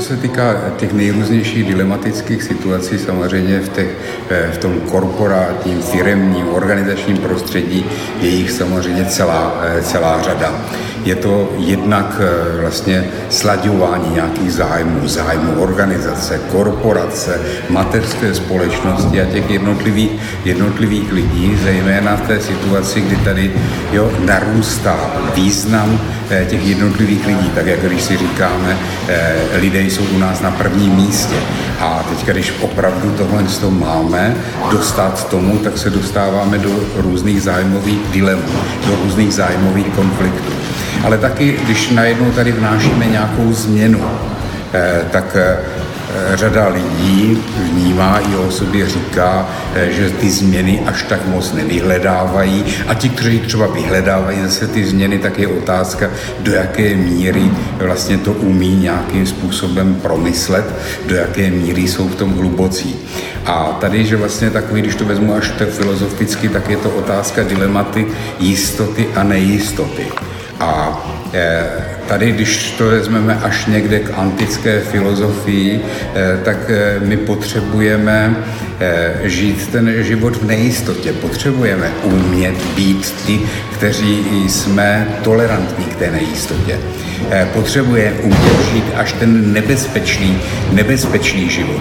se týká těch nejrůznějších dilematických situací, samozřejmě v tom korporátním, firemním, organizačním prostředí je jich samozřejmě celá řada. Je to jednak vlastně slaďování nějakých zájmů organizace, korporace, mateřské společnosti a těch jednotlivých lidí, zejména v té situaci, kdy tady narůstá význam těch jednotlivých lidí, tak jak když si říkáme, lidé jsou u nás na prvním místě. A teď, když opravdu tohle máme dostat tomu, tak se dostáváme do různých zájmových dilemů, do různých zájmových konfliktů. Ale taky, když najednou tady vnášíme nějakou změnu, tak řada lidí vnímá i o sobě říká, že ty změny až tak moc nevyhledávají. A ti, kteří třeba vyhledávají zase ty změny, tak je otázka, do jaké míry vlastně to umí nějakým způsobem promyslet, do jaké míry jsou v tom hlubocí. A tady, že vlastně takový, když to vezmu až tak filozoficky, tak je to otázka dilematy jistoty a nejistoty. A tady, když to vezmeme až někde k antické filozofii, tak my potřebujeme žít ten život v nejistotě. Potřebujeme umět být ty, kteří jsme tolerantní k té nejistotě. Potřebujeme umět žít až ten nebezpečný život.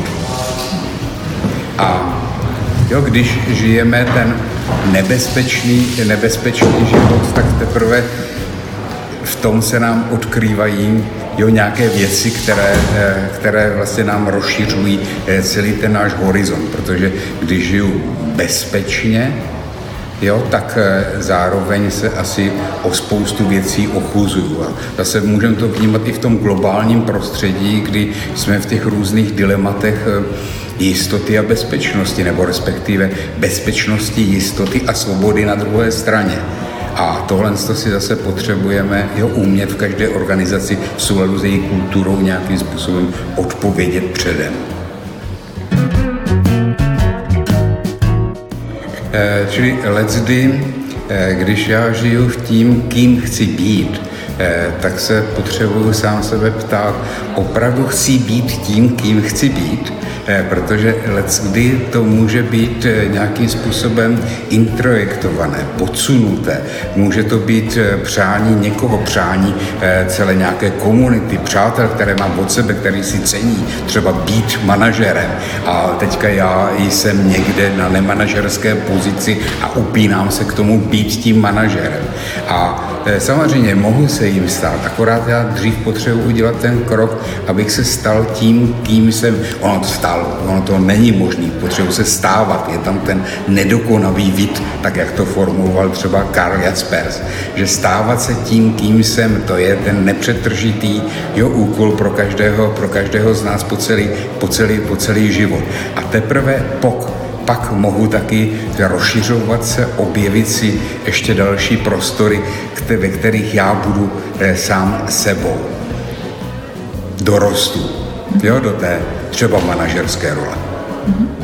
A když žijeme ten nebezpečný život, tak teprve v tom se nám odkrývají nějaké věci, které vlastně nám rozšiřují celý ten náš horizont, protože když žiju bezpečně, tak zároveň se asi o spoustu věcí ochuzuju. A zase můžeme to vnímat i v tom globálním prostředí, kdy jsme v těch různých dilematech jistoty a bezpečnosti, nebo respektive bezpečnosti, jistoty a svobody na druhé straně. A tohle si zase potřebujeme umět v každé organizaci v souladu s její kulturou nějakým způsobem odpovědět předem. Čili leckdy, když já žiju v tím, kým chci být, tak se potřebuju sám sebe ptát, opravdu chci být tím, kým chci být, protože leckdy to může být nějakým způsobem introjektované, podsunuté. Může to být přání celé nějaké komunity, přátel, které mám od sebe, který si cení třeba být manažerem. A teďka já jsem někde na nemanažerské pozici a upínám se k tomu být tím manažerem. A samozřejmě mohu se jim stát, akorát já dřív potřebuji udělat ten krok, abych se stal tím, kým jsem. Ono to není možný, potřebuji se stávat, je tam ten nedokonavý vid, tak jak to formuloval třeba Karl Jaspers, že stávat se tím, kým jsem, to je ten nepřetržitý úkol pro každého z nás po celý život. A teprve pak mohu taky rozšiřovat se, objevit si ještě další prostory, ve kterých já budu sám sebou. Dorostu, do té třeba manažerské role.